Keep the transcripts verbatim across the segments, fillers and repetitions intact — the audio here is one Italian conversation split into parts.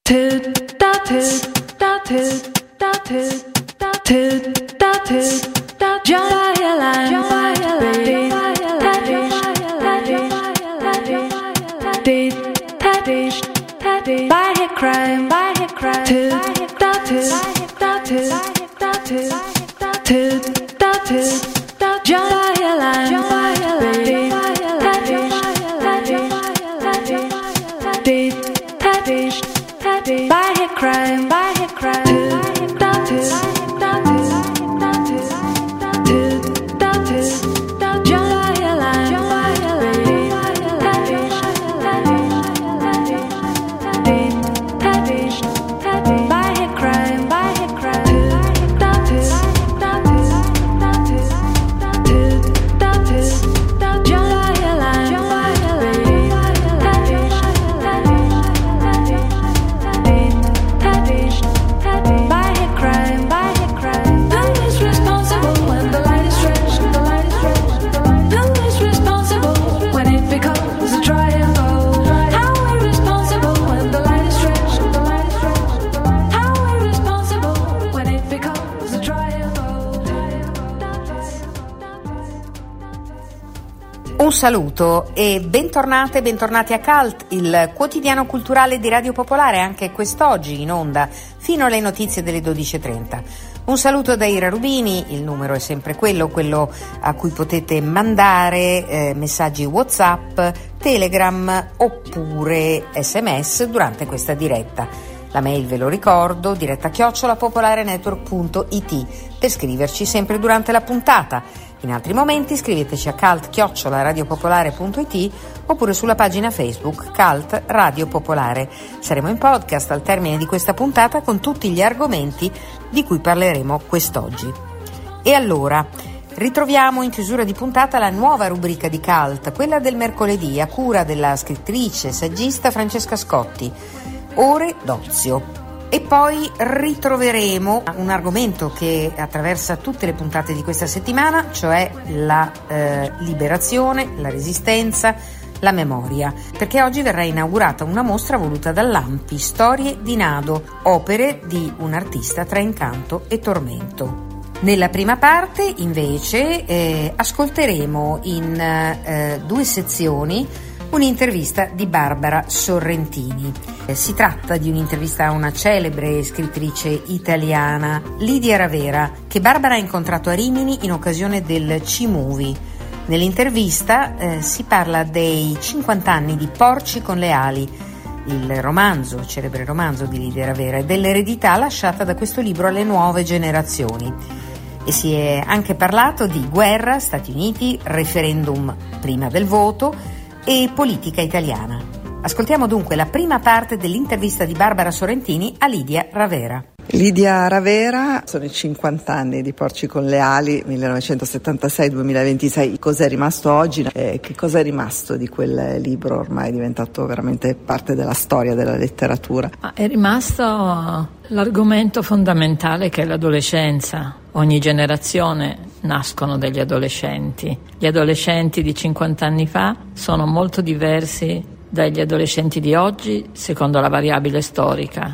Un saluto e bentornate e bentornati a Cult, il quotidiano culturale di Radio Popolare, anche quest'oggi in onda fino alle notizie delle dodici e trenta. Un saluto da Ira Rubini, il numero è sempre quello, quello a cui potete mandare eh, messaggi WhatsApp, Telegram oppure sms durante questa diretta. La mail, ve lo ricordo, diretta chiocciola popolarenetwork punto it, per scriverci sempre durante la puntata. In altri momenti scriveteci a cult chiocciola radiopopolare punto it oppure sulla pagina Facebook Cult Radio Popolare. Saremo in podcast al termine di questa puntata con tutti gli argomenti di cui parleremo quest'oggi. E allora, ritroviamo in chiusura di puntata la nuova rubrica di Cult, quella del mercoledì, a cura della scrittrice e saggista Francesca Scotti, Ore d'ozio. E poi ritroveremo un argomento che attraversa tutte le puntate di questa settimana, cioè la eh, liberazione, la resistenza, la memoria, perché oggi verrà inaugurata una mostra voluta dall'Ampi, Storie di Nado, opere di un artista tra incanto e tormento. Nella prima parte, invece, eh, ascolteremo in eh, due sezioni un'intervista di Barbara Sorrentini. Eh, si tratta di un'intervista a una celebre scrittrice italiana, Lidia Ravera, che Barbara ha incontrato a Rimini in occasione del C-Movie. Nell'intervista eh, si parla dei cinquanta anni di Porci con le ali, il romanzo, il celebre romanzo di Lidia Ravera, e dell'eredità lasciata da questo libro alle nuove generazioni. E si è anche parlato di guerra, Stati Uniti, referendum prima del voto e politica italiana. Ascoltiamo dunque la prima parte dell'intervista di Barbara Sorrentini a Lidia Ravera. Lidia Ravera, sono i cinquanta anni di Porci con le ali, millenovecentosettantasei duemilaventisei. Cos'è rimasto oggi? Eh, che cosa è rimasto di quel libro ormai diventato veramente parte della storia della letteratura? È rimasto l'argomento fondamentale che è l'adolescenza. Ogni generazione nascono degli adolescenti. Gli adolescenti di cinquanta anni fa sono molto diversi dagli adolescenti di oggi, secondo la variabile storica.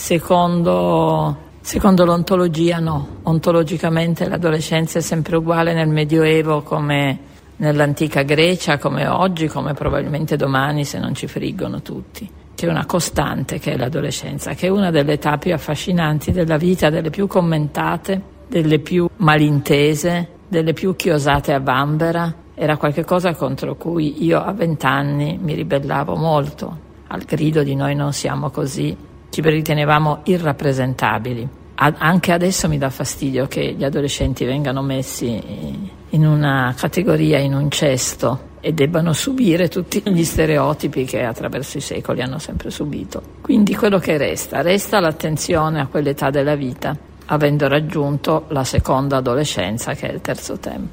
Secondo, secondo l'ontologia no, ontologicamente l'adolescenza è sempre uguale nel Medioevo come nell'antica Grecia, come oggi, come probabilmente domani se non ci friggono tutti. C'è una costante che è l'adolescenza, che è una delle età più affascinanti della vita, delle più commentate, delle più malintese, delle più chiosate a vanvera. Era qualcosa contro cui io a vent'anni mi ribellavo molto, al grido di noi non siamo così. Ci ritenevamo irrappresentabili. Anche adesso mi dà fastidio che gli adolescenti vengano messi in una categoria, in un cesto, e debbano subire tutti gli stereotipi che attraverso i secoli hanno sempre subito. Quindi quello che resta, resta l'attenzione a quell'età della vita, avendo raggiunto la seconda adolescenza, che è il terzo tempo.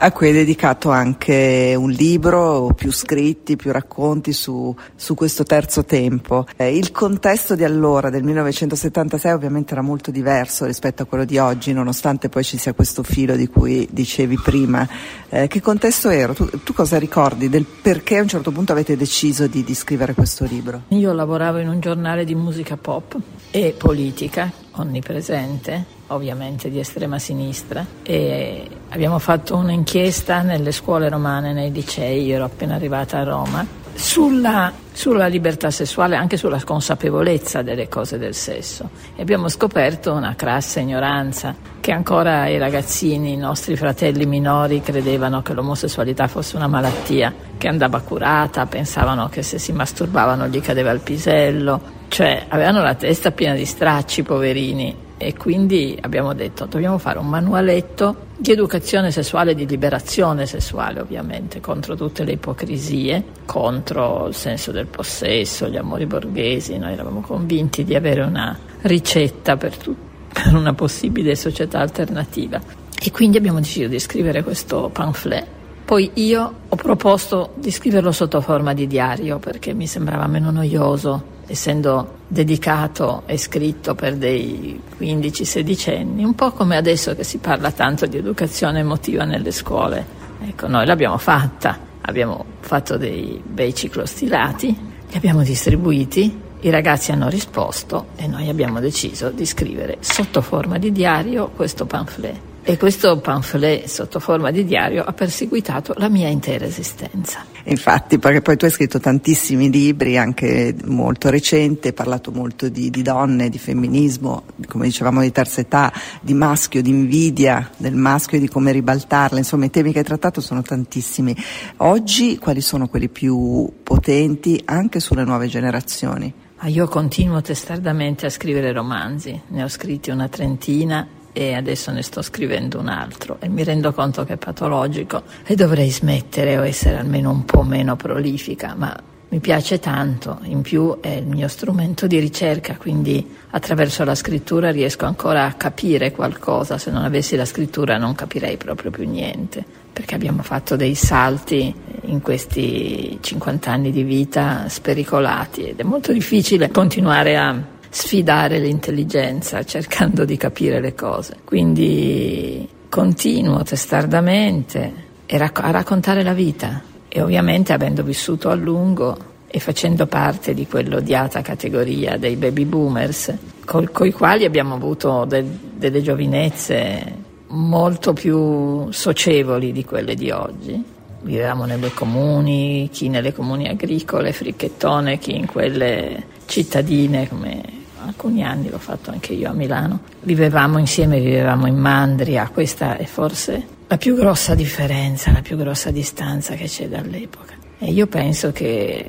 a cui hai dedicato anche un libro, più scritti, più racconti su, su questo terzo tempo. Eh, il contesto di allora, del millenovecentosettantasei, ovviamente era molto diverso rispetto a quello di oggi, nonostante poi ci sia questo filo di cui dicevi prima. Eh, che contesto era? Tu, tu cosa ricordi del perché a un certo punto avete deciso di, di scrivere questo libro? Io lavoravo in un giornale di musica pop e politica, onnipresente, ovviamente di estrema sinistra, e abbiamo fatto un'inchiesta nelle scuole romane, nei licei, io ero appena arrivata a Roma, sulla, sulla libertà sessuale, anche sulla consapevolezza delle cose del sesso, e abbiamo scoperto una crassa ignoranza, che ancora i ragazzini, i nostri fratelli minori, credevano che l'omosessualità fosse una malattia che andava curata, pensavano che se si masturbavano gli cadeva il pisello, cioè avevano la testa piena di stracci, poverini. E quindi abbiamo detto dobbiamo fare un manualetto di educazione sessuale, di liberazione sessuale, ovviamente, contro tutte le ipocrisie, contro il senso del possesso, gli amori borghesi. Noi eravamo convinti di avere una ricetta per, tu- per una possibile società alternativa, e quindi abbiamo deciso di scrivere questo pamphlet. Poi io ho proposto di scriverlo sotto forma di diario, perché mi sembrava meno noioso, essendo dedicato e scritto per dei quindici sedici anni, un po' come adesso che si parla tanto di educazione emotiva nelle scuole. Ecco, noi l'abbiamo fatta, abbiamo fatto dei bei ciclostilati, li abbiamo distribuiti, i ragazzi hanno risposto e noi abbiamo deciso di scrivere sotto forma di diario questo pamphlet. E questo pamphlet sotto forma di diario ha perseguitato la mia intera esistenza. Infatti, perché poi tu hai scritto tantissimi libri, anche molto recenti, hai parlato molto di, di donne, di femminismo, come dicevamo di terza età, di maschio, di invidia del maschio e di come ribaltarla. Insomma, i temi che hai trattato sono tantissimi. Oggi quali sono quelli più potenti anche sulle nuove generazioni? Ah, io continuo testardamente a scrivere romanzi, ne ho scritti una trentina e adesso ne sto scrivendo un altro, e mi rendo conto che è patologico e dovrei smettere o essere almeno un po' meno prolifica, ma mi piace tanto. In più è il mio strumento di ricerca, quindi attraverso la scrittura riesco ancora a capire qualcosa. Se non avessi la scrittura non capirei proprio più niente, perché abbiamo fatto dei salti in questi cinquanta anni di vita spericolati, ed è molto difficile continuare a sfidare l'intelligenza cercando di capire le cose. Quindi continuo testardamente a raccontare la vita, e ovviamente, avendo vissuto a lungo e facendo parte di quell'odiata categoria dei baby boomers, con i quali abbiamo avuto de, delle giovinezze molto più socievoli di quelle di oggi. Vivevamo nelle comuni, chi nelle comuni agricole, fricchettone, chi in quelle cittadine, come alcuni anni l'ho fatto anche io a Milano. Vivevamo insieme, vivevamo in Mandria. Questa è forse la più grossa differenza, la più grossa distanza che c'è dall'epoca. E io penso che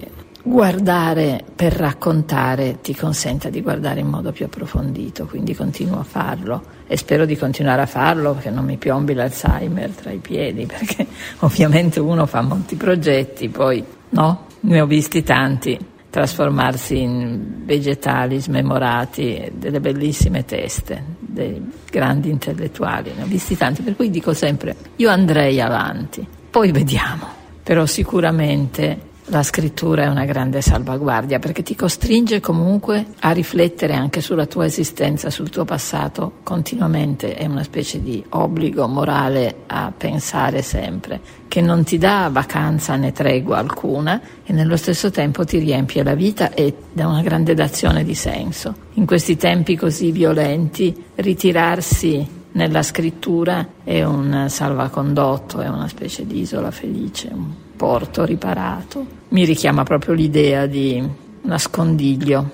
guardare per raccontare ti consenta di guardare in modo più approfondito, quindi continuo a farlo e spero di continuare a farlo, che non mi piombi l'Alzheimer tra i piedi, perché ovviamente uno fa molti progetti, poi no, ne ho visti tanti trasformarsi in vegetali smemorati, delle bellissime teste, dei grandi intellettuali, ne ho visti tanti, per cui dico sempre io andrei avanti, poi vediamo. Però sicuramente la scrittura è una grande salvaguardia, perché ti costringe comunque a riflettere anche sulla tua esistenza, sul tuo passato continuamente. È una specie di obbligo morale a pensare sempre, che non ti dà vacanza né tregua alcuna, e nello stesso tempo ti riempie la vita e dà una grande dazione di senso. In questi tempi così violenti, ritirarsi nella scrittura è un salvacondotto, è una specie di isola felice, un porto riparato. Mi richiama proprio l'idea di nascondiglio.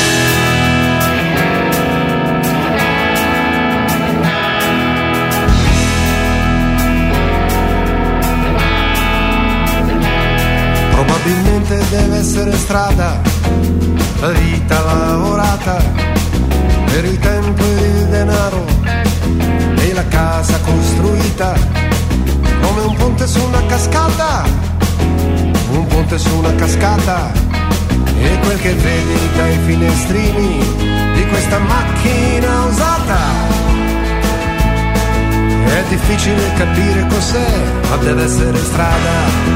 Probabilmente deve essere strada, la vita lavorata, per il tempo e il denaro, e la casa costruita come un ponte su una cascata, un ponte su una cascata, e quel che vedi dai finestrini di questa macchina usata È difficile capire cos'è, ma deve essere strada.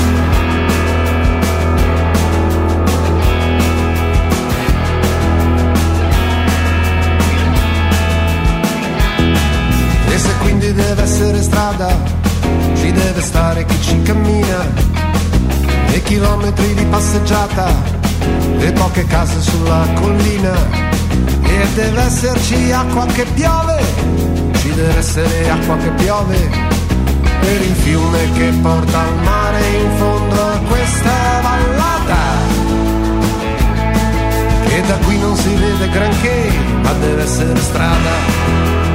E se quindi deve essere strada, ci deve stare chi ci cammina, e chilometri di passeggiata, e poche case sulla collina. E deve esserci acqua che piove, ci deve essere acqua che piove, per il fiume che porta al mare in fondo a questa vallata, che da qui non si vede granché, ma deve essere strada.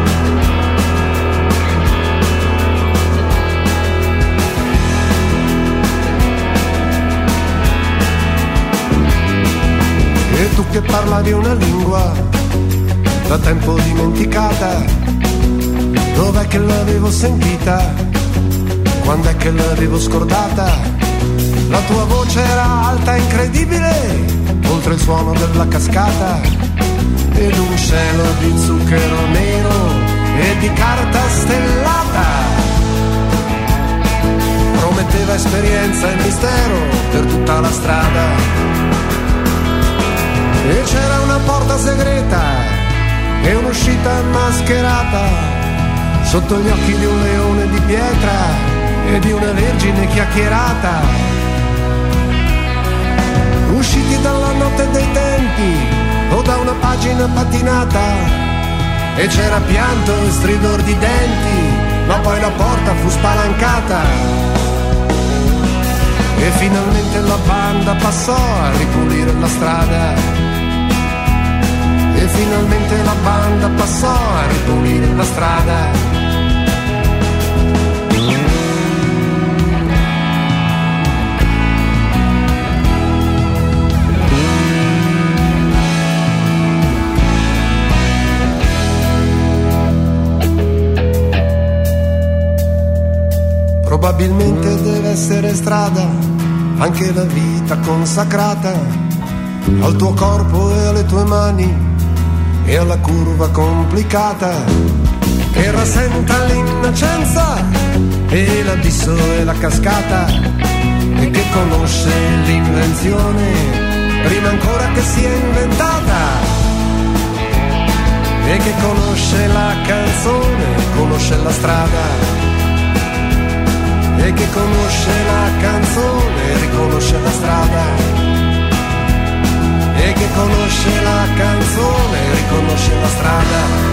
E tu che parlavi una lingua da tempo dimenticata, dov'è che l'avevo sentita? Quando è che l'avevo scordata? La tua voce era alta e incredibile, oltre il suono della cascata, ed un cielo di zucchero nero e di carta stellata prometteva esperienza e mistero per tutta la strada. E c'era una porta segreta e un'uscita mascherata, sotto gli occhi di un leone di pietra e di una vergine chiacchierata, usciti dalla notte dei tempi o da una pagina patinata. E c'era pianto e stridor di denti, ma poi la porta fu spalancata. E finalmente la banda passò a ripulire la strada. E finalmente la banda passò a ripulire la strada. Probabilmente deve essere strada anche la vita consacrata al tuo corpo e alle tue mani e alla curva complicata che rasenta l'innocenza e l'abisso e la cascata, e che conosce l'invenzione prima ancora che sia inventata, e che conosce la canzone, conosce la strada, e che conosce la canzone, riconosce la strada, e che conosce la canzone, riconosce la strada.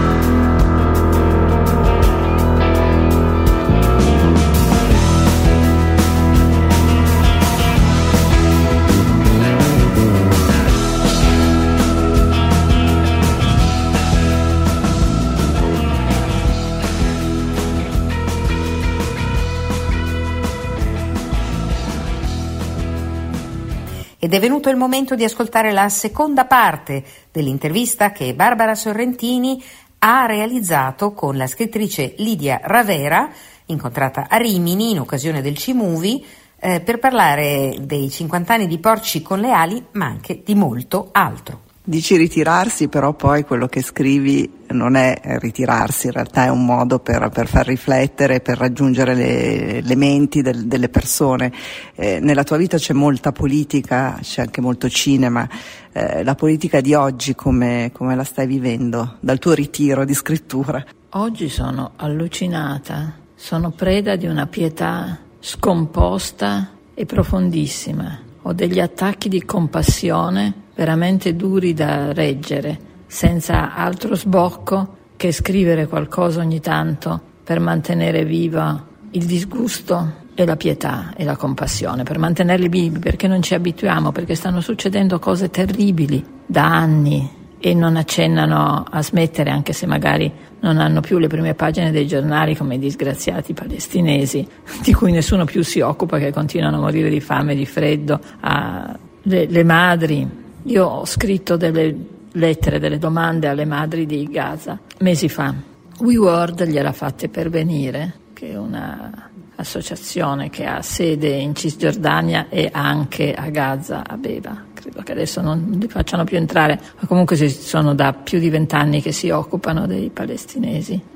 Ed è venuto il momento di ascoltare la seconda parte dell'intervista che Barbara Sorrentini ha realizzato con la scrittrice Lidia Ravera, incontrata a Rimini in occasione del C-Movie, eh, per parlare dei cinquanta anni di Porci con le ali, ma anche di molto altro. Dici ritirarsi, però poi quello che scrivi non è ritirarsi, in realtà è un modo per, per far riflettere, per raggiungere le, le menti del, delle persone. Eh, nella tua vita c'è molta politica, c'è anche molto cinema. Eh, la politica di oggi come, come la stai vivendo dal tuo ritiro di scrittura? Oggi sono allucinata, sono preda di una pietà scomposta e profondissima. Ho degli attacchi di compassione veramente duri da reggere, senza altro sbocco che scrivere qualcosa ogni tanto per mantenere viva il disgusto e la pietà e la compassione, per mantenerli vivi, perché non ci abituiamo, perché stanno succedendo cose terribili da anni e non accennano a smettere, anche se magari non hanno più le prime pagine dei giornali come i disgraziati palestinesi, di cui nessuno più si occupa, che continuano a morire di fame e di freddo, a le, le madri. Io ho scritto delle lettere, delle domande alle madri di Gaza mesi fa. WeWorld gliel'ha fatte pervenire, che è una associazione che ha sede in Cisgiordania e anche a Gaza, a Beba. Credo che adesso non li facciano più entrare, ma comunque sono da più di vent'anni che si occupano dei palestinesi.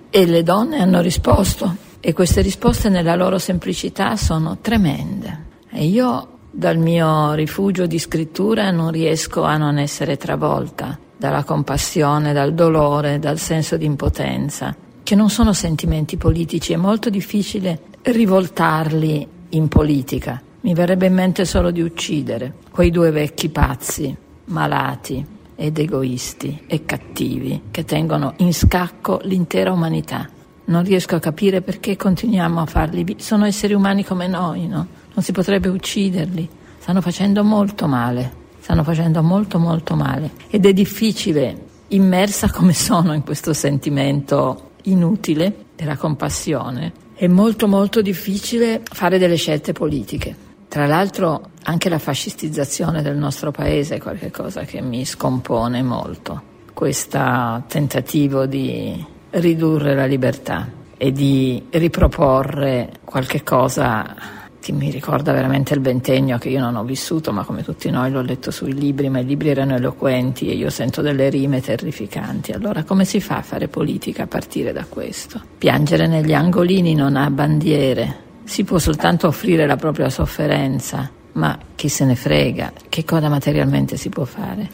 E le donne hanno risposto, e queste risposte nella loro semplicità sono tremende. E io dal mio rifugio di scrittura non riesco a non essere travolta dalla compassione, dal dolore, dal senso di impotenza, che non sono sentimenti politici. È molto difficile rivoltarli in politica. Mi verrebbe in mente solo di uccidere quei due vecchi pazzi, malati ed egoisti e cattivi, che tengono in scacco l'intera umanità. Non riesco a capire perché continuiamo a farli. Sono esseri umani come noi, no? Non si potrebbe ucciderli. Stanno facendo molto male. Stanno facendo molto molto male. Ed è difficile, immersa come sono in questo sentimento inutile della compassione, è molto molto difficile fare delle scelte politiche. Tra l'altro anche la fascistizzazione del nostro paese è qualcosa che mi scompone molto. Questo tentativo di ridurre la libertà e di riproporre qualche cosa che mi ricorda veramente il ventennio, che io non ho vissuto, ma come tutti noi l'ho letto sui libri, ma i libri erano eloquenti e io sento delle rime terrificanti. Allora come si fa a fare politica a partire da questo? Piangere negli angolini non ha bandiere, si può soltanto offrire la propria sofferenza, ma chi se ne frega, che cosa materialmente si può fare?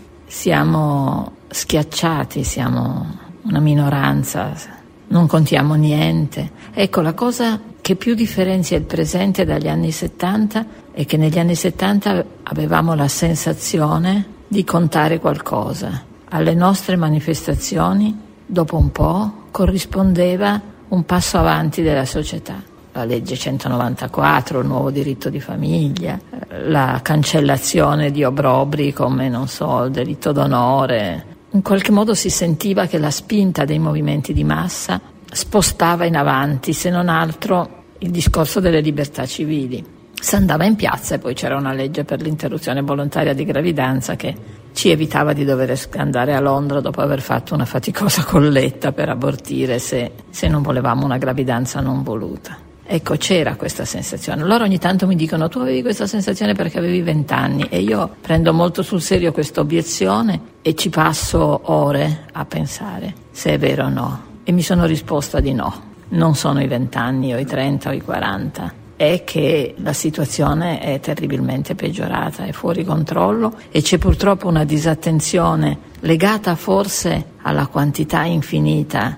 Siamo schiacciati, siamo una minoranza, non contiamo niente. Ecco, la cosa che più differenzia il presente dagli anni settanta è che negli anni settanta avevamo la sensazione di contare qualcosa. Alle nostre manifestazioni, dopo un po', corrispondeva un passo avanti della società. La legge centonovantaquattro, il nuovo diritto di famiglia, la cancellazione di obbrobri come, non so, il delitto d'onore. In qualche modo si sentiva che la spinta dei movimenti di massa spostava in avanti, se non altro, il discorso delle libertà civili. Si andava in piazza e poi c'era una legge per l'interruzione volontaria di gravidanza che ci evitava di dover andare a Londra dopo aver fatto una faticosa colletta per abortire se, se non volevamo una gravidanza non voluta. Ecco, c'era questa sensazione. Loro ogni tanto mi dicono: tu avevi questa sensazione perché avevi vent'anni, e io prendo molto sul serio questa obiezione e ci passo ore a pensare se è vero o no, e mi sono risposta di no. Non sono i vent'anni o i trenta o i quaranta, è che la situazione è terribilmente peggiorata, è fuori controllo e c'è purtroppo una disattenzione legata forse alla quantità infinita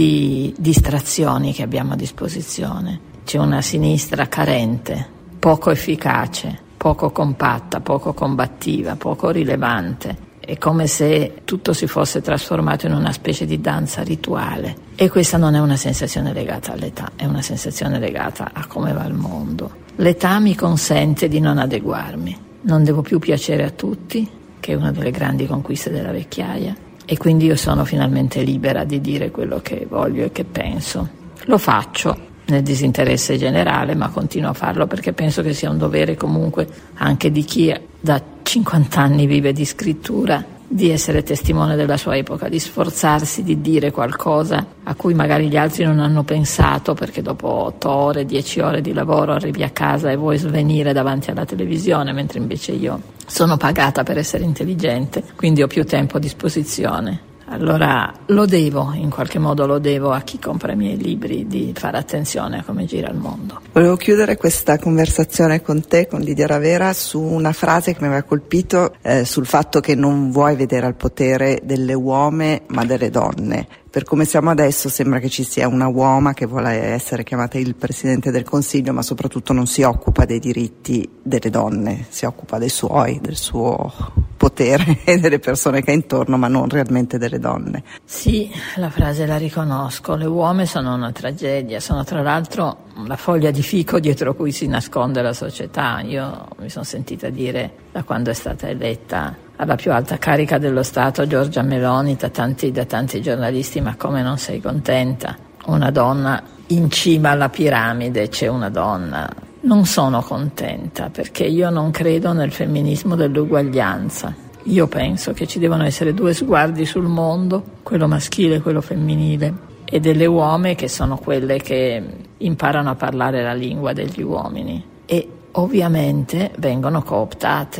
di distrazioni che abbiamo a disposizione. C'è una sinistra carente, poco efficace, poco compatta, poco combattiva, poco rilevante. È come se tutto si fosse trasformato in una specie di danza rituale. E questa non è una sensazione legata all'età, è una sensazione legata a come va il mondo. L'età mi consente di non adeguarmi. Non devo più piacere a tutti, che è una delle grandi conquiste della vecchiaia, e quindi io sono finalmente libera di dire quello che voglio e che penso. Lo faccio nel disinteresse generale, ma continuo a farlo perché penso che sia un dovere comunque anche di chi da cinquanta anni vive di scrittura, di essere testimone della sua epoca, di sforzarsi di dire qualcosa a cui magari gli altri non hanno pensato, perché dopo otto ore, dieci ore di lavoro arrivi a casa e vuoi svenire davanti alla televisione, mentre invece io sono pagata per essere intelligente, quindi ho più tempo a disposizione. Allora lo devo, in qualche modo lo devo a chi compra i miei libri, di fare attenzione a come gira il mondo. Volevo chiudere questa conversazione con te, con Lidia Ravera, su una frase che mi aveva colpito, eh, sul fatto che non vuoi vedere al potere delle uomini ma delle donne. Per come siamo adesso sembra che ci sia una uomo che vuole essere chiamata il Presidente del Consiglio, ma soprattutto non si occupa dei diritti delle donne, si occupa dei suoi, del suo potere e delle persone che ha intorno, ma non realmente delle donne. Sì, la frase la riconosco. Le uomini sono una tragedia, sono tra l'altro la foglia di fico dietro cui si nasconde la società. Io mi sono sentita dire, da quando è stata eletta alla più alta carica dello Stato, Giorgia Meloni, da tanti, da tanti giornalisti: ma come non sei contenta? Una donna in cima alla piramide, c'è una donna. Non sono contenta perché io non credo nel femminismo dell'uguaglianza. Io penso che ci devono essere due sguardi sul mondo, quello maschile e quello femminile, e delle uomini che sono quelle che imparano a parlare la lingua degli uomini e ovviamente vengono cooptate.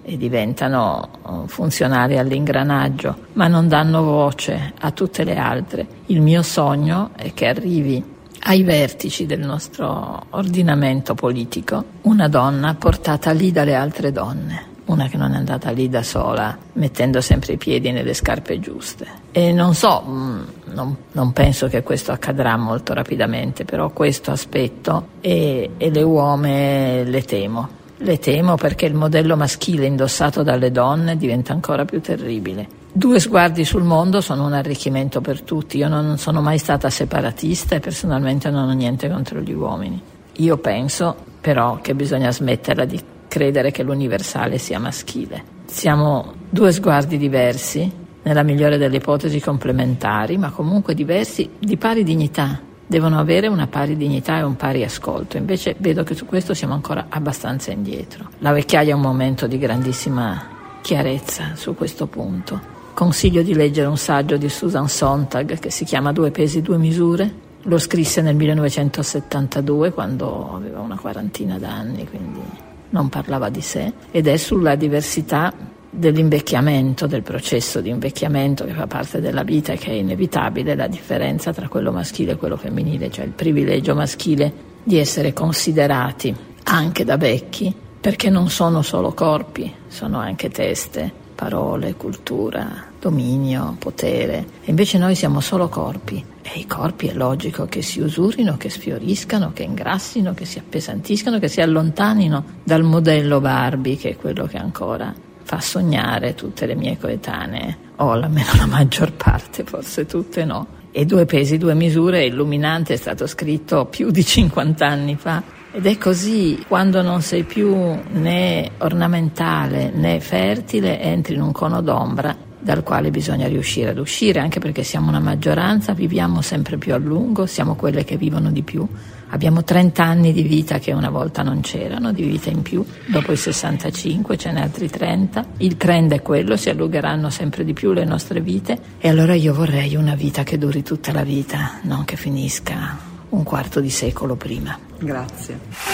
e diventano funzionali all'ingranaggio, ma non danno voce a tutte le altre. Il mio sogno è che arrivi ai vertici del nostro ordinamento politico una donna portata lì dalle altre donne, una che non è andata lì da sola, mettendo sempre i piedi nelle scarpe giuste. E non so, non, non penso che questo accadrà molto rapidamente, però questo aspetto e, e le uomini le temo. Le temo perché il modello maschile indossato dalle donne diventa ancora più terribile. Due sguardi sul mondo sono un arricchimento per tutti. Io non sono mai stata separatista e personalmente non ho niente contro gli uomini. Io penso però che bisogna smetterla di credere che l'universale sia maschile. Siamo due sguardi diversi, nella migliore delle ipotesi complementari, ma comunque diversi, di pari dignità. Devono avere una pari dignità e un pari ascolto. Invece vedo che su questo siamo ancora abbastanza indietro. La vecchiaia è un momento di grandissima chiarezza su questo punto. Consiglio di leggere un saggio di Susan Sontag che si chiama Due pesi, due misure. Lo scrisse nel millenovecentosettantadue, quando aveva una quarantina d'anni, quindi non parlava di sé, ed è sulla diversità dell'invecchiamento, del processo di invecchiamento che fa parte della vita e che è inevitabile, la differenza tra quello maschile e quello femminile, cioè il privilegio maschile di essere considerati anche da vecchi, perché non sono solo corpi, sono anche teste, parole, cultura, dominio, potere. E invece noi siamo solo corpi, e i corpi è logico che si usurino, che sfioriscano, che ingrassino, che si appesantiscano, che si allontanino dal modello Barbie, che è quello che ancora fa sognare tutte le mie coetanee, o almeno la maggior parte, forse tutte no. E Due pesi, due misure è illuminante, è stato scritto più di cinquanta anni fa, ed è così: quando non sei più né ornamentale né fertile, entri in un cono d'ombra dal quale bisogna riuscire ad uscire, anche perché siamo una maggioranza, viviamo sempre più a lungo, siamo quelle che vivono di più. Abbiamo trenta anni di vita che una volta non c'erano, di vita in più, dopo i sessantacinque ce n'è altri trenta. Il trend è quello, si allungheranno sempre di più le nostre vite, e allora io vorrei una vita che duri tutta la vita, non che finisca un quarto di secolo prima. Grazie.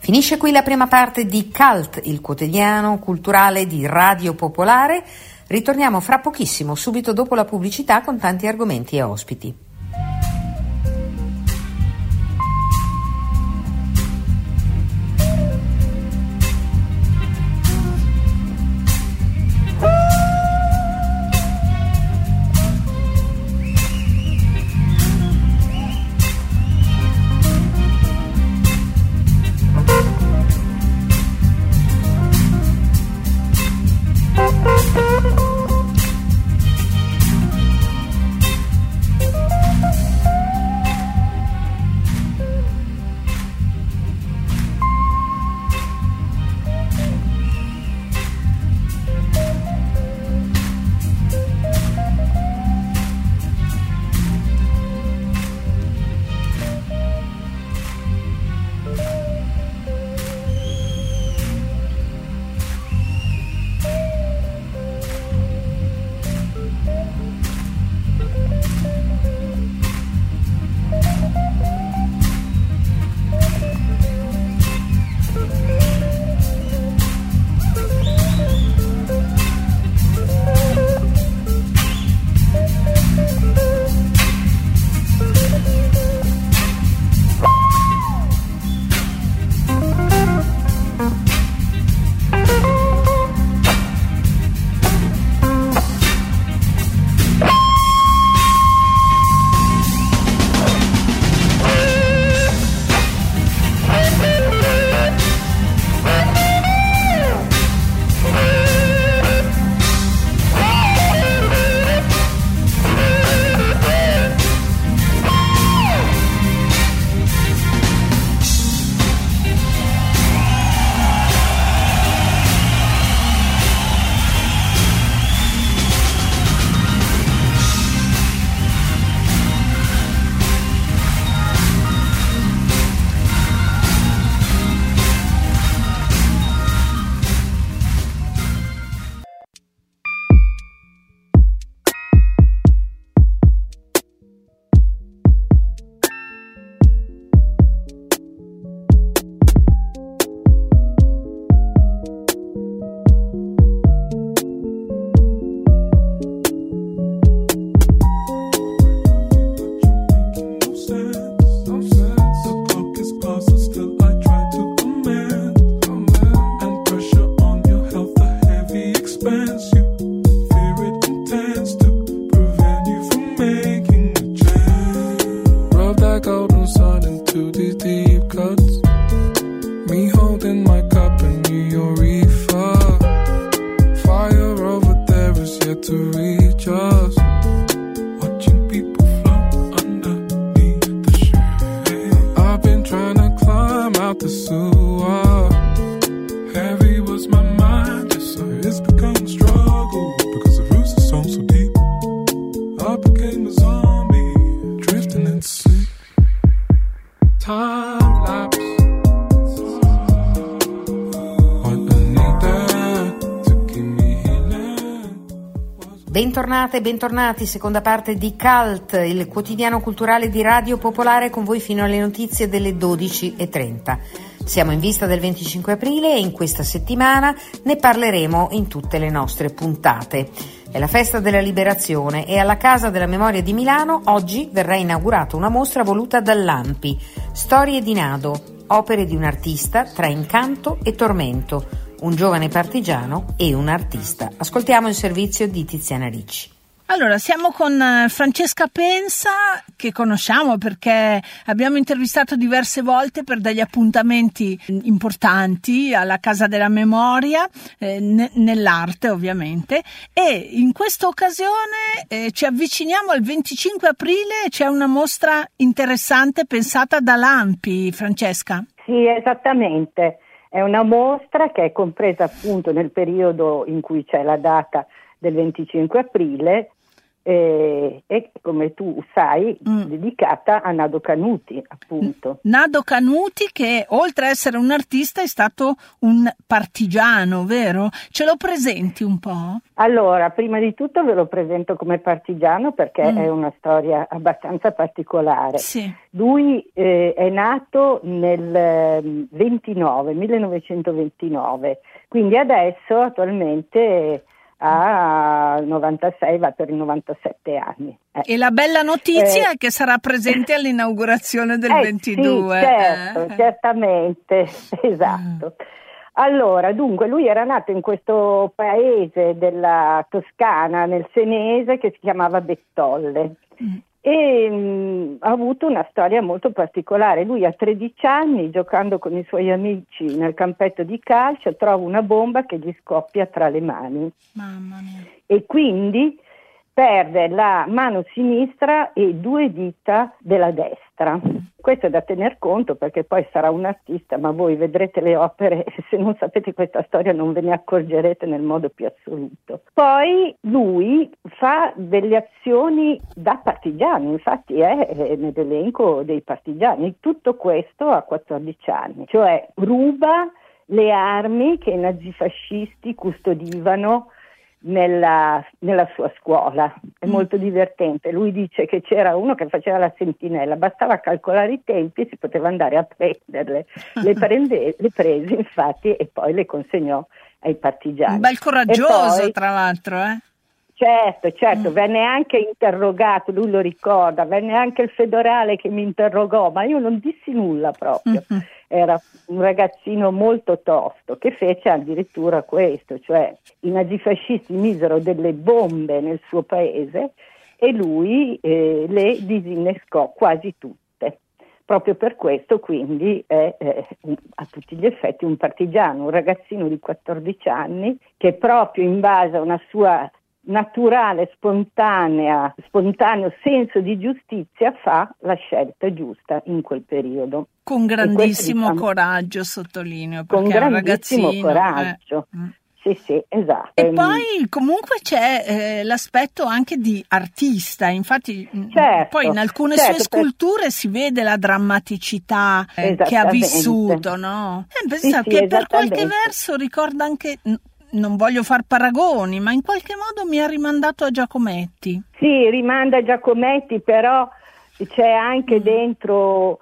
Finisce qui la prima parte di Cult, il quotidiano culturale di Radio Popolare. Ritorniamo fra pochissimo, subito dopo la pubblicità, con tanti argomenti e ospiti. Bentornate e bentornati, seconda parte di Cult, il quotidiano culturale di Radio Popolare, con voi fino alle notizie delle dodici e trenta. Siamo in vista del venticinque aprile e in questa settimana ne parleremo in tutte le nostre puntate. È la festa della liberazione e alla Casa della Memoria di Milano oggi verrà inaugurata una mostra voluta dall'Ampi, Storie di Nado, opere di un artista tra incanto e tormento, un giovane partigiano e un artista. Ascoltiamo il servizio di Tiziana Ricci. Allora, siamo con Francesca Pensa, che conosciamo perché abbiamo intervistato diverse volte per degli appuntamenti importanti alla Casa della Memoria, eh, ne- nell'arte ovviamente, e in questa occasione eh, ci avviciniamo al venticinque aprile, c'è una mostra interessante pensata dall'Ampi, Francesca. Sì, esattamente. È una mostra che è compresa appunto nel periodo in cui c'è la data del venticinque aprile, e, e come tu sai Mm. dedicata a Nado Canuti, appunto. Nado Canuti, che oltre a essere un artista è stato un partigiano, vero? Ce lo presenti un po'? Allora, prima di tutto ve lo presento come partigiano perché Mm. è una storia abbastanza particolare. Sì. Lui eh, è nato nel eh, ventinove, millenovecentoventinove, quindi adesso attualmente ha novantasei, va per i novantasette anni. Eh. E la bella notizia Eh. è che sarà presente all'inaugurazione del Eh, ventidue. Sì, certo, eh. certamente, esatto. Allora, dunque, lui era nato in questo paese della Toscana, nel Senese, che si chiamava Bettolle. Mm. E mh, ha avuto una storia molto particolare. Lui a tredici anni, giocando con i suoi amici nel campetto di calcio, trova una bomba che gli scoppia tra le mani Mamma mia. e quindi perde la mano sinistra e due dita della destra. Questo è da tener conto perché poi sarà un artista, ma voi vedrete le opere e se non sapete questa storia non ve ne accorgerete nel modo più assoluto. Poi lui fa delle azioni da partigiano, infatti è nell'elenco dei partigiani. Tutto questo a quattordici anni, cioè ruba le armi che i nazifascisti custodivano Nella, nella sua scuola. È molto divertente. Lui dice che c'era uno che faceva la sentinella, bastava calcolare i tempi e si poteva andare a prenderle. Le, prende, le prese infatti e poi le consegnò ai partigiani. Un bel coraggioso, E poi, tra l'altro, eh? Certo, certo, Mm. venne anche interrogato, lui lo ricorda, venne anche il federale che mi interrogò, ma io non dissi nulla proprio. Mhm. Era un ragazzino molto tosto che fece addirittura questo, cioè i nazifascisti misero delle bombe nel suo paese e lui eh, le disinnescò quasi tutte. Proprio per questo quindi è eh, un- a tutti gli effetti un partigiano, un ragazzino di quattordici anni che proprio in base a una sua naturale, spontanea, spontaneo senso di giustizia fa la scelta giusta in quel periodo. Con questo, grandissimo diciamo, coraggio, sottolineo, Con perché è un grandissimo ragazzino. coraggio. eh. Mm. Sì, sì, esatto. E Ehm, poi comunque c'è eh, l'aspetto anche di artista, infatti mh, Certo, poi in alcune certo, sue sculture si vede la drammaticità eh, che ha Esattamente. vissuto, no? Eh, pensa sì, che per qualche esattamente. verso ricorda anche, n- non voglio far paragoni, ma in qualche modo mi ha rimandato a Giacometti. Sì, rimanda a Giacometti, però c'è anche dentro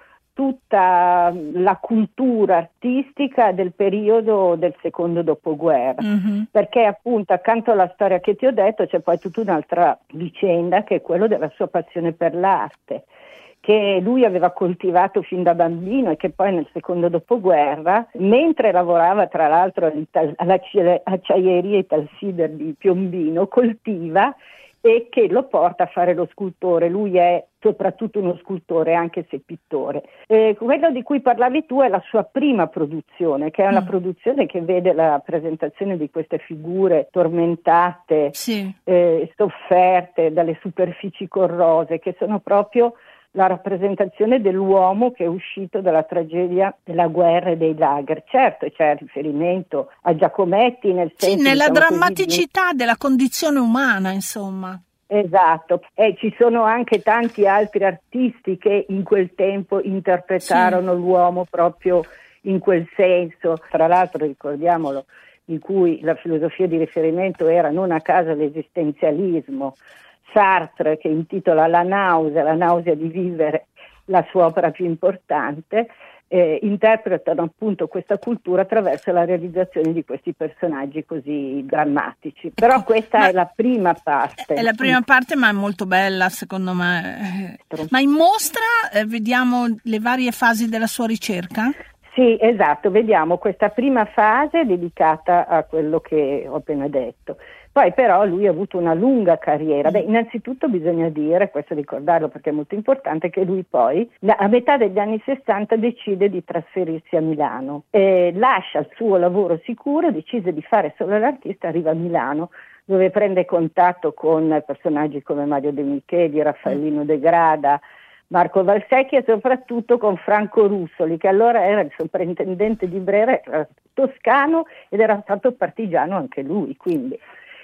tutta la cultura artistica del periodo del secondo dopoguerra, Mhm. perché appunto accanto alla storia che ti ho detto c'è poi tutta un'altra vicenda che è quello della sua passione per l'arte, che lui aveva coltivato fin da bambino e che poi nel secondo dopoguerra, mentre lavorava tra l'altro all'acciaieria Italsider di Piombino, coltiva e che lo porta a fare lo scultore. Lui è soprattutto uno scultore, anche se pittore. Eh, quello di cui parlavi tu è la sua prima produzione, che è una Mm. produzione che vede la presentazione di queste figure tormentate, Sì. eh, sofferte dalle superfici corrose, che sono proprio la rappresentazione dell'uomo che è uscito dalla tragedia della guerra e dei lager. Certo, c'è riferimento a Giacometti nel Sì, senso, nella diciamo così, drammaticità della condizione umana, insomma. esatto, e ci sono anche tanti altri artisti che in quel tempo interpretarono l'uomo proprio in quel senso. Tra l'altro, ricordiamolo, in cui la filosofia di riferimento era non a caso l'esistenzialismo. Sartre, che intitola La nausea, la nausea di vivere, la sua opera più importante, eh, interpretano appunto questa cultura attraverso la realizzazione di questi personaggi così drammatici. Però questa ma è la prima parte. È la prima parte, ma è molto bella, secondo me. Ma in mostra eh, vediamo le varie fasi della sua ricerca? Sì, esatto, vediamo questa prima fase dedicata a quello che ho appena detto. Poi però lui ha avuto una lunga carriera. Beh, innanzitutto bisogna dire, questo ricordarlo perché è molto importante, che lui poi a metà degli anni sessanta decide di trasferirsi a Milano. E lascia il suo lavoro sicuro, decide di fare solo l'artista, arriva a Milano dove prende contatto con personaggi come Mario De Micheli, Raffaellino De Grada, Marco Valsecchi e soprattutto con Franco Russoli, che allora era il sovrintendente di Brera, era toscano ed era stato partigiano anche lui, quindi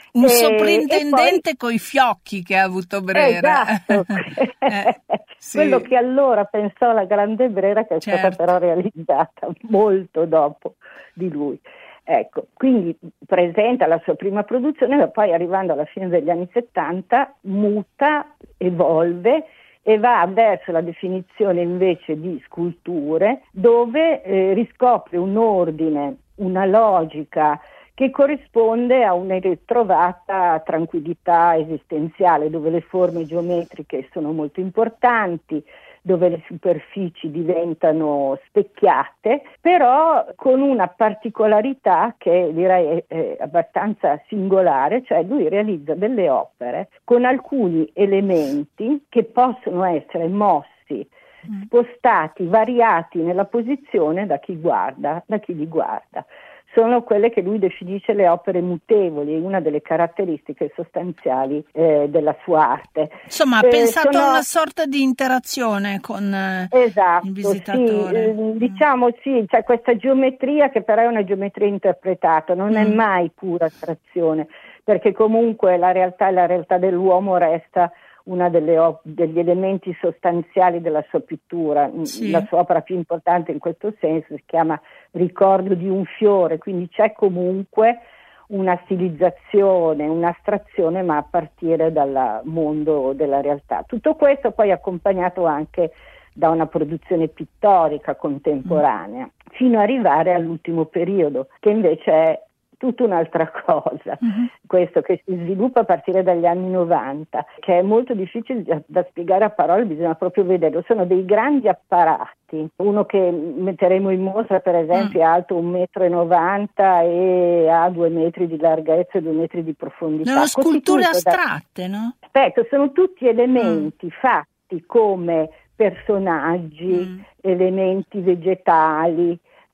Un e, soprintendente e poi, coi fiocchi che ha avuto Brera. Esatto. eh, sì. Quello che allora pensò la grande Brera, che è certo. stata però realizzata molto dopo di lui. Ecco, quindi presenta la sua prima produzione, ma poi arrivando alla fine degli anni settanta muta, evolve e va verso la definizione invece di sculture, dove eh, riscopre un ordine, una logica che corrisponde a una ritrovata tranquillità esistenziale, dove le forme geometriche sono molto importanti, dove le superfici diventano specchiate, però con una particolarità che direi è, è abbastanza singolare, cioè lui realizza delle opere con alcuni elementi che possono essere mossi, spostati, variati nella posizione da chi guarda, da chi li guarda. Sono quelle che lui definisce le opere mutevoli, una delle caratteristiche sostanziali eh, della sua arte. Insomma, ha eh, pensato sono... a una sorta di interazione con eh, esatto, il visitatore. Sì, eh, diciamo sì, c'è questa geometria che però è una geometria interpretata, non mm. è mai pura astrazione, perché comunque la realtà e la realtà dell'uomo resta una delle op- degli elementi sostanziali della sua pittura. Sì. La sua opera più importante in questo senso si chiama Ricordo di un fiore, quindi c'è comunque una stilizzazione, un'astrazione, ma a partire dal mondo della realtà. Tutto questo poi accompagnato anche da una produzione pittorica contemporanea, mm. fino ad arrivare all'ultimo periodo, che invece è tutta un'altra cosa, uh-huh. questo che si sviluppa a partire dagli anni novanta, che è molto difficile da, da spiegare a parole, bisogna proprio vederlo. Sono dei grandi apparati, uno che metteremo in mostra per esempio uh-huh. è alto un metro e novanta e ha due metri di larghezza e due metri di profondità. Sono sculture astratte, da... no? Aspetta, sono tutti elementi uh-huh. fatti come personaggi, uh-huh. elementi vegetali,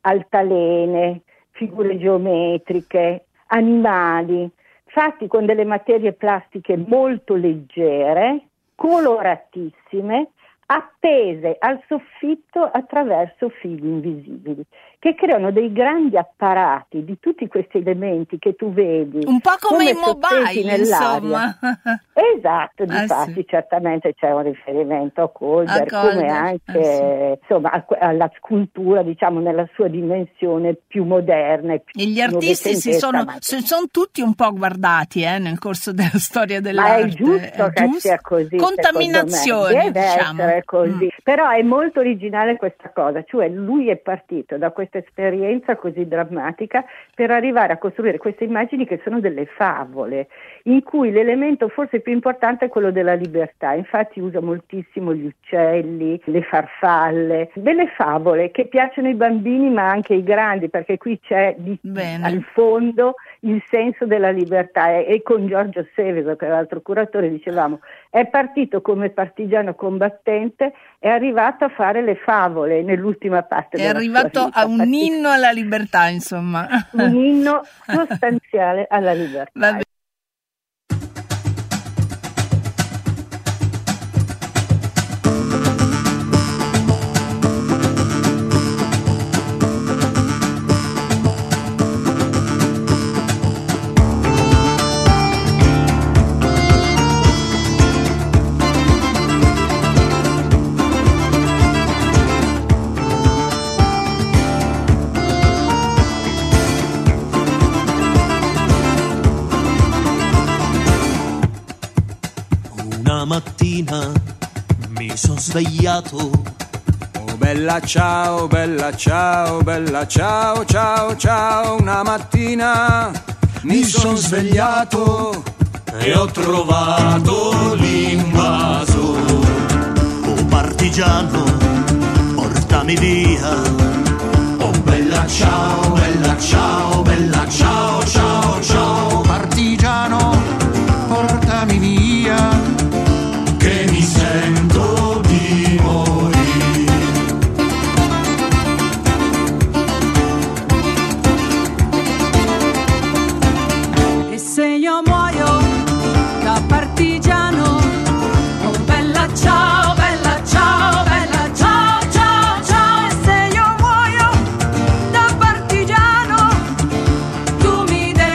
altalene, figure geometriche, animali, fatti con delle materie plastiche molto leggere, coloratissime, appese al soffitto attraverso fili invisibili, che creano dei grandi apparati di tutti questi elementi che tu vedi. Un po' come, come i mobile, insomma. Esatto, difatti ah, sì. certamente c'è un riferimento a Colbert, a come anche ah, sì. insomma, alla scultura, diciamo, nella sua dimensione più moderna. E, più e gli artisti si sono, si sono tutti un po' guardati eh, nel corso della storia dell'arte. Ma è giusto è che giusto? sia così. Contaminazione, diciamo. Così. Mm. Però è molto originale questa cosa, cioè lui è partito da questa esperienza così drammatica per arrivare a costruire queste immagini che sono delle favole, in cui l'elemento forse più importante è quello della libertà. Infatti usa moltissimo gli uccelli, le farfalle, delle favole che piacciono ai bambini ma anche ai grandi, perché qui c'è di, al fondo il senso della libertà. E, e con Giorgio Seveso, che è l'altro curatore, dicevamo, è partito come partigiano combattente, è arrivato a fare le favole nell'ultima parte è della arrivato sua vita, a un perché... inno alla libertà, insomma. Un inno sostanziale alla libertà. Vabbè. Mattina mi sono svegliato. Oh bella ciao, bella ciao, bella ciao, ciao, ciao. Una mattina mi sono svegliato e ho trovato l'invaso. Oh partigiano, portami via. Oh bella ciao, bella ciao, bella ciao, ciao, ciao. Partigiano, portami via. Che mi sento di morire. E se io muoio da partigiano, oh bella ciao, bella ciao, bella ciao, ciao, ciao. E se io muoio da partigiano, tu mi devi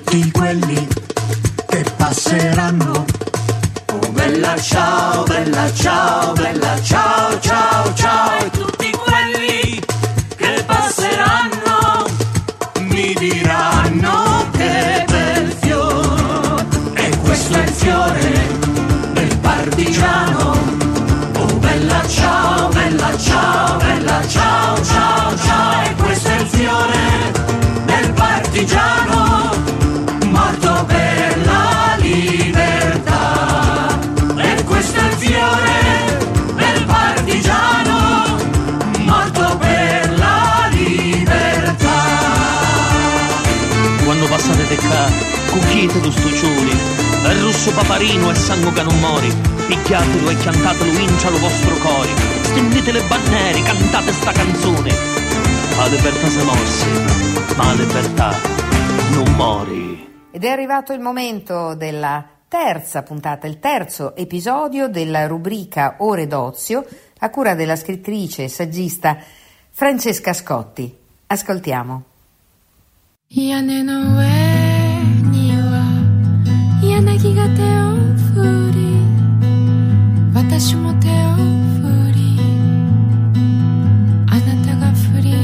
tutti quelli che passeranno. Oh bella ciao, bella ciao, bella ciao, ciao, ciao. E tutti quelli che passeranno mi diranno che bel fiore. E questo è il fiore del partigiano. Oh bella ciao, bella ciao, bella ciao, ciao, ciao. E questo è il fiore del partigiano morto per la libertà. E questo è il fiore del partigiano morto per la libertà. Quando passate de qua, cucchiete lo stocioli, il rosso paparino e sangue che non mori, picchiatelo e cantatelo vincia lo vostro cuore, stendete le bandiere, cantate sta canzone. La libertà si morse, ma la libertà non mori. Ed è arrivato il momento della terza puntata, il terzo episodio della rubrica Ore d'Ozio, a cura della scrittrice e saggista Francesca Scotti. Ascoltiamo. 屋根の上には柳が手を振り、私も手を振り、あなたが振り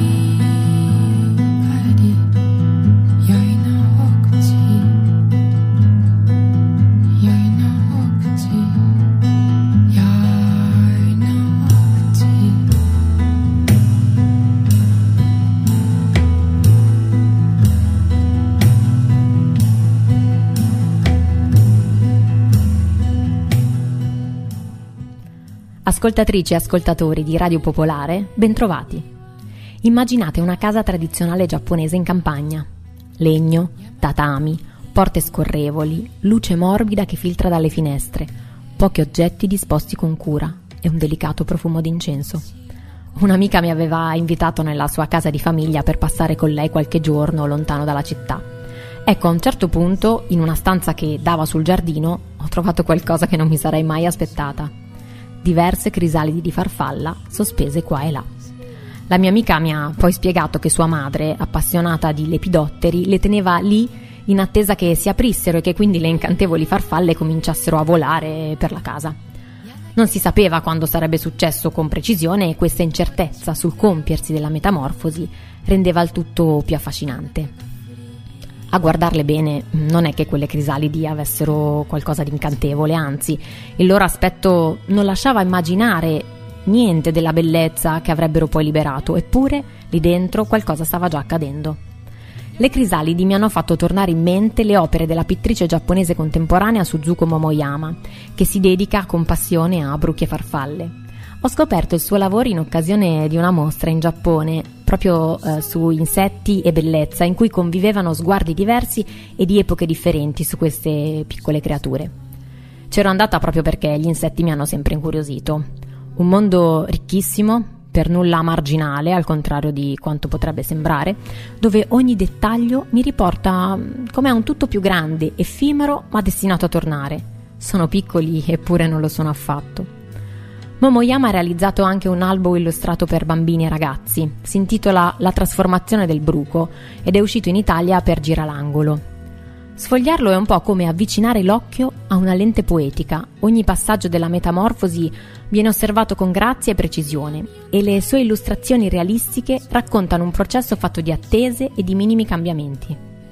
返り、酔いのお口、酔いのお口、酔いのお口。 Ascoltatrici e ascoltatori di Radio Popolare, bentrovati. Immaginate una casa tradizionale giapponese in campagna. Legno, tatami, porte scorrevoli, luce morbida che filtra dalle finestre, pochi oggetti disposti con cura e un delicato profumo d'incenso. Un'amica mi aveva invitato nella sua casa di famiglia per passare con lei qualche giorno lontano dalla città. Ecco, a un certo punto, in una stanza che dava sul giardino, ho trovato qualcosa che non mi sarei mai aspettata. Diverse crisalidi di farfalla sospese qua e là. La mia amica mi ha poi spiegato che sua madre, appassionata di lepidotteri, le teneva lì in attesa che si aprissero e che quindi le incantevoli farfalle cominciassero a volare per la casa. Non si sapeva quando sarebbe successo con precisione e questa incertezza sul compiersi della metamorfosi rendeva il tutto più affascinante. A guardarle bene, non è che quelle crisalidi avessero qualcosa di incantevole, anzi, il loro aspetto non lasciava immaginare niente della bellezza che avrebbero poi liberato, eppure lì dentro qualcosa stava già accadendo. Le crisalidi mi hanno fatto tornare in mente le opere della pittrice giapponese contemporanea Suzuko Momoyama, che si dedica con passione a bruchi e farfalle. Ho scoperto il suo lavoro in occasione di una mostra in Giappone, proprio eh, su insetti e bellezza, in cui convivevano sguardi diversi e di epoche differenti su queste piccole creature. C'ero andata proprio perché gli insetti mi hanno sempre incuriosito. Un mondo ricchissimo, per nulla marginale, al contrario di quanto potrebbe sembrare, dove ogni dettaglio mi riporta come a un tutto più grande, effimero, ma destinato a tornare. Sono piccoli, eppure non lo sono affatto. Momoyama ha realizzato anche un albo illustrato per bambini e ragazzi, si intitola La trasformazione del bruco ed è uscito in Italia per Giralangolo. Sfogliarlo è un po' come avvicinare l'occhio a una lente poetica, ogni passaggio della metamorfosi viene osservato con grazia e precisione e le sue illustrazioni realistiche raccontano un processo fatto di attese e di minimi cambiamenti.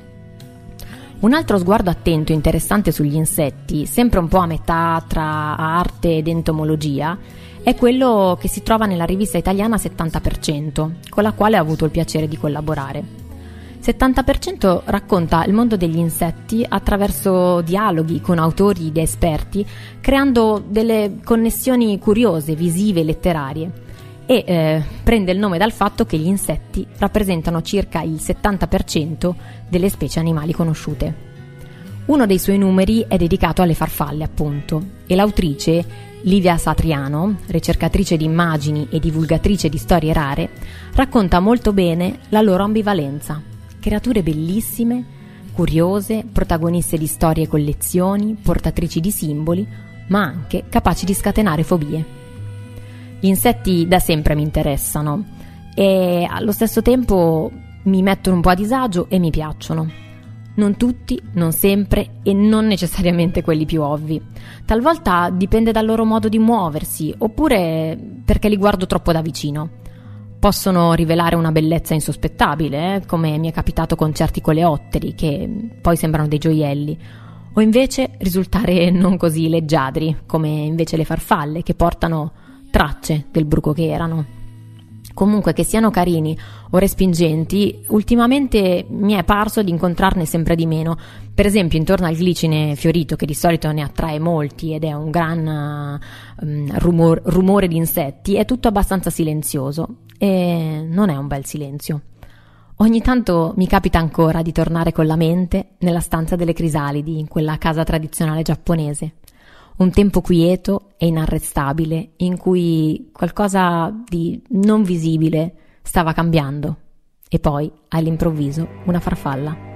Un altro sguardo attento e interessante sugli insetti, sempre un po' a metà tra arte ed entomologia, è quello che si trova nella rivista italiana settanta per cento, con la quale ho avuto il piacere di collaborare. settanta per cento racconta il mondo degli insetti attraverso dialoghi con autori ed esperti, creando delle connessioni curiose, visive e letterarie, e eh, prende il nome dal fatto che gli insetti rappresentano circa il settanta per cento delle specie animali conosciute. Uno dei suoi numeri è dedicato alle farfalle, appunto, e l'autrice, Livia Satriano, ricercatrice di immagini e divulgatrice di storie rare, racconta molto bene la loro ambivalenza. Creature bellissime, curiose, protagoniste di storie e collezioni, portatrici di simboli, ma anche capaci di scatenare fobie. Gli insetti da sempre mi interessano e allo stesso tempo mi mettono un po' a disagio e mi piacciono. Non tutti, non sempre e non necessariamente quelli più ovvi. Talvolta dipende dal loro modo di muoversi, oppure perché li guardo troppo da vicino. Possono rivelare una bellezza insospettabile, eh, come mi è capitato con certi coleotteri che poi sembrano dei gioielli, o invece risultare non così leggiadri, come invece le farfalle che portano tracce del bruco che erano. Comunque, che siano carini o respingenti, ultimamente mi è parso di incontrarne sempre di meno. Per esempio, intorno al glicine fiorito, che di solito ne attrae molti ed è un gran um, rumor, rumore di insetti, è tutto abbastanza silenzioso e non è un bel silenzio. Ogni tanto mi capita ancora di tornare con la mente nella stanza delle crisalidi, in quella casa tradizionale giapponese. Un tempo quieto e inarrestabile in cui qualcosa di non visibile stava cambiando e poi, all'improvviso, una farfalla.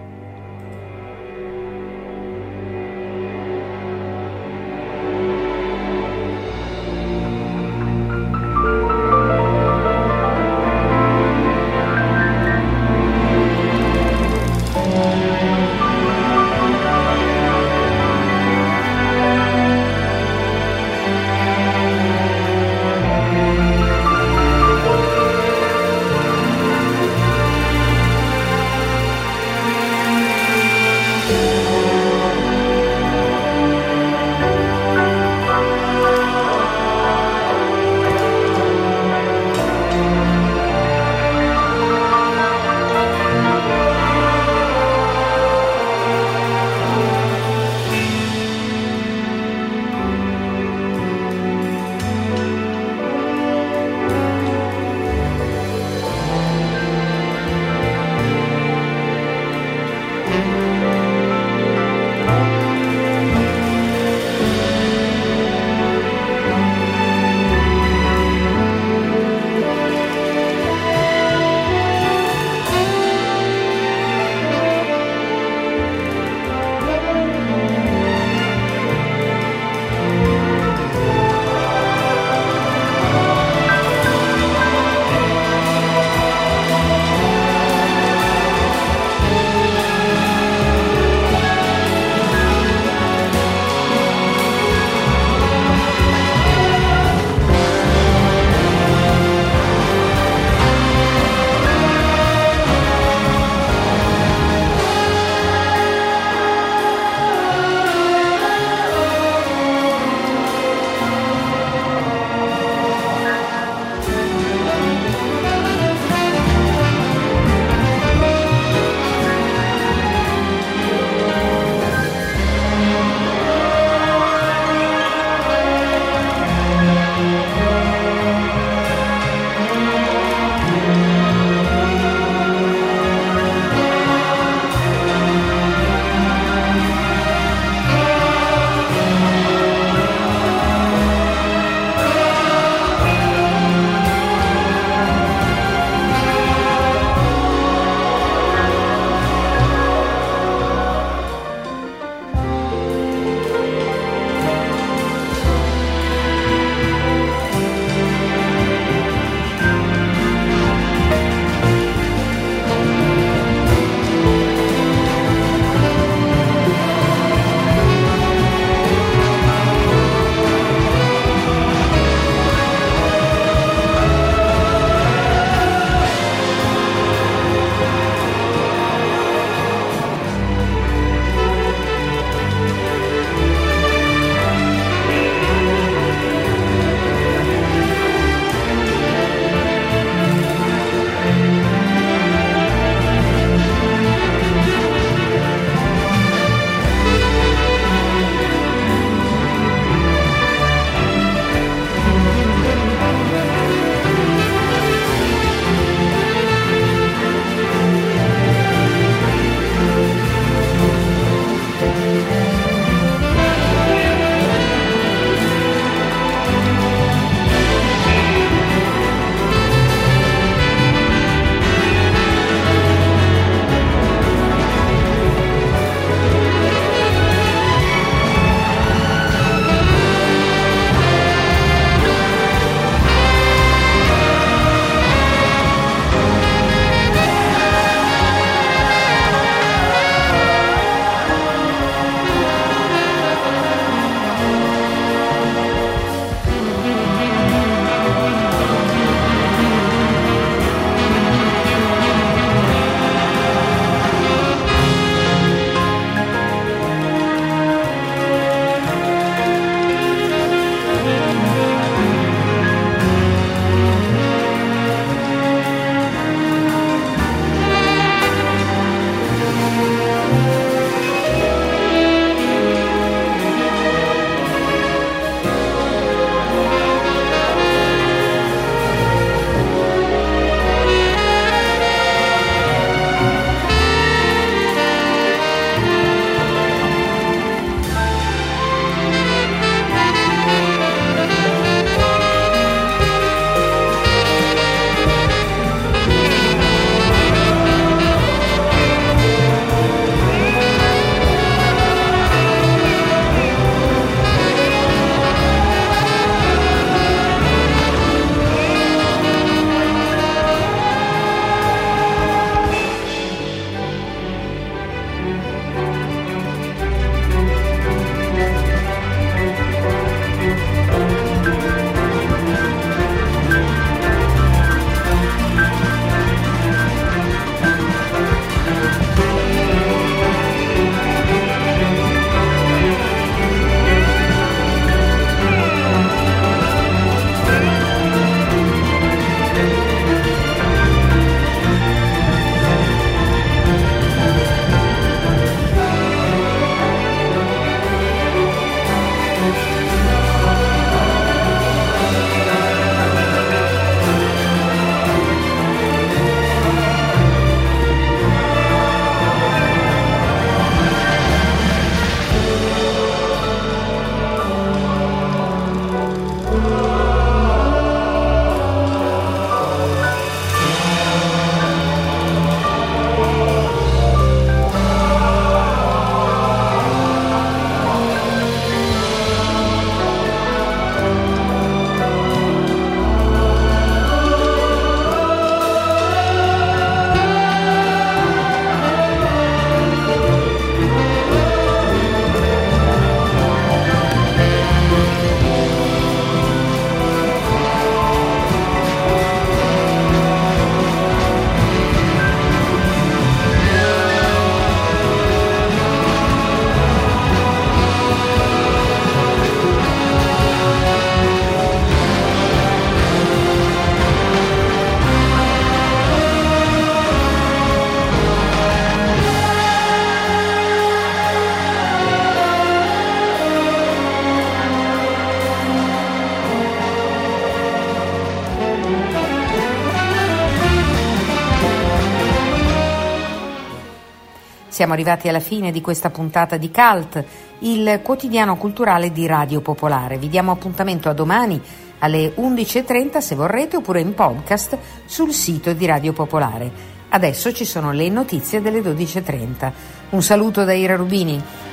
siamo arrivati alla fine di questa puntata di Cult, il quotidiano culturale di Radio Popolare. Vi diamo appuntamento a domani alle undici e trenta se vorrete, oppure in podcast sul sito di Radio Popolare. Adesso ci sono le notizie delle dodici e trenta. Un saluto da Ira Rubini.